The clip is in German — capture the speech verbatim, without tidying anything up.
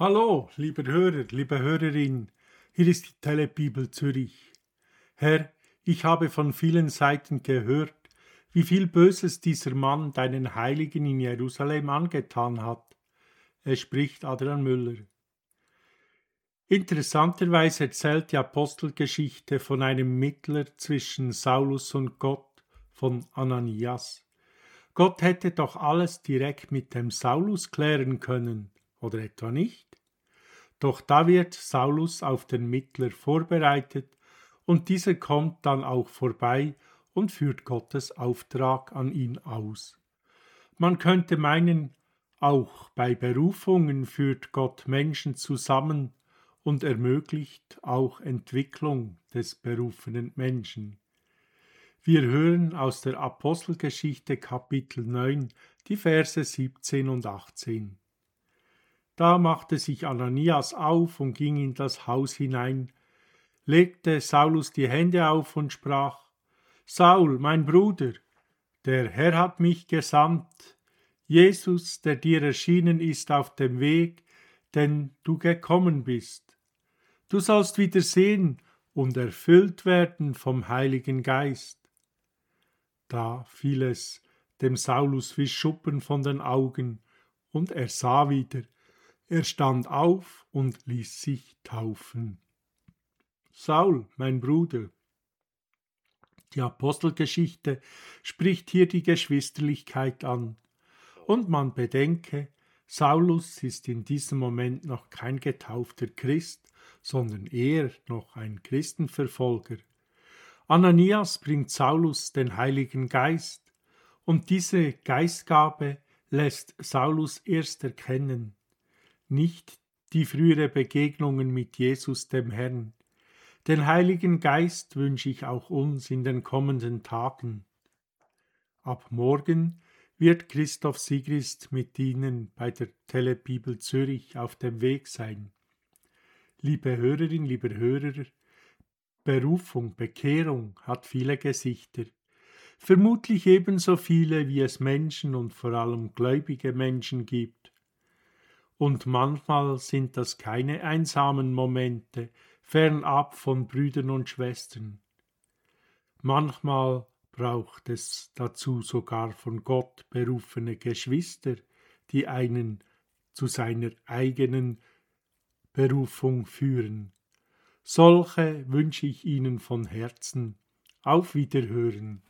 Hallo, lieber Hörer, liebe Hörerin, hier ist die Telebibel Zürich. Herr, ich habe von vielen Seiten gehört, wie viel Böses dieser Mann deinen Heiligen in Jerusalem angetan hat. Es spricht Adrian Müller. Interessanterweise erzählt die Apostelgeschichte von einem Mittler zwischen Saulus und Gott, von Ananias. Gott hätte doch alles direkt mit dem Saulus klären können, oder etwa nicht? Doch da wird Saulus auf den Mittler vorbereitet und dieser kommt dann auch vorbei und führt Gottes Auftrag an ihn aus. Man könnte meinen, auch bei Berufungen führt Gott Menschen zusammen und ermöglicht auch Entwicklung des berufenen Menschen. Wir hören aus der Apostelgeschichte Kapitel neun die Verse siebzehn und achtzehn. Da machte sich Ananias auf und ging in das Haus hinein, legte Saulus die Hände auf und sprach: Saul, mein Bruder, der Herr hat mich gesandt, Jesus, der dir erschienen ist auf dem Weg, den du gekommen bist. Du sollst wieder sehen und erfüllt werden vom Heiligen Geist. Da fiel es dem Saulus wie Schuppen von den Augen, und er sah wieder. Er stand auf und ließ sich taufen. Saul, mein Bruder. Die Apostelgeschichte spricht hier die Geschwisterlichkeit an. Und man bedenke, Saulus ist in diesem Moment noch kein getaufter Christ, sondern eher noch ein Christenverfolger. Ananias bringt Saulus den Heiligen Geist, und diese Geistgabe lässt Saulus erst erkennen, nicht die frühere Begegnungen mit Jesus dem Herrn. Den Heiligen Geist wünsche ich auch uns in den kommenden Tagen. Ab morgen wird Christoph Sigrist mit Ihnen bei der Telebibel Zürich auf dem Weg sein. Liebe Hörerin, lieber Hörer, Berufung, Bekehrung hat viele Gesichter. Vermutlich ebenso viele, wie es Menschen und vor allem gläubige Menschen gibt. Und manchmal sind das keine einsamen Momente, fernab von Brüdern und Schwestern. Manchmal braucht es dazu sogar von Gott berufene Geschwister, die einen zu seiner eigenen Berufung führen. Solche wünsche ich Ihnen von Herzen. Auf Wiederhören.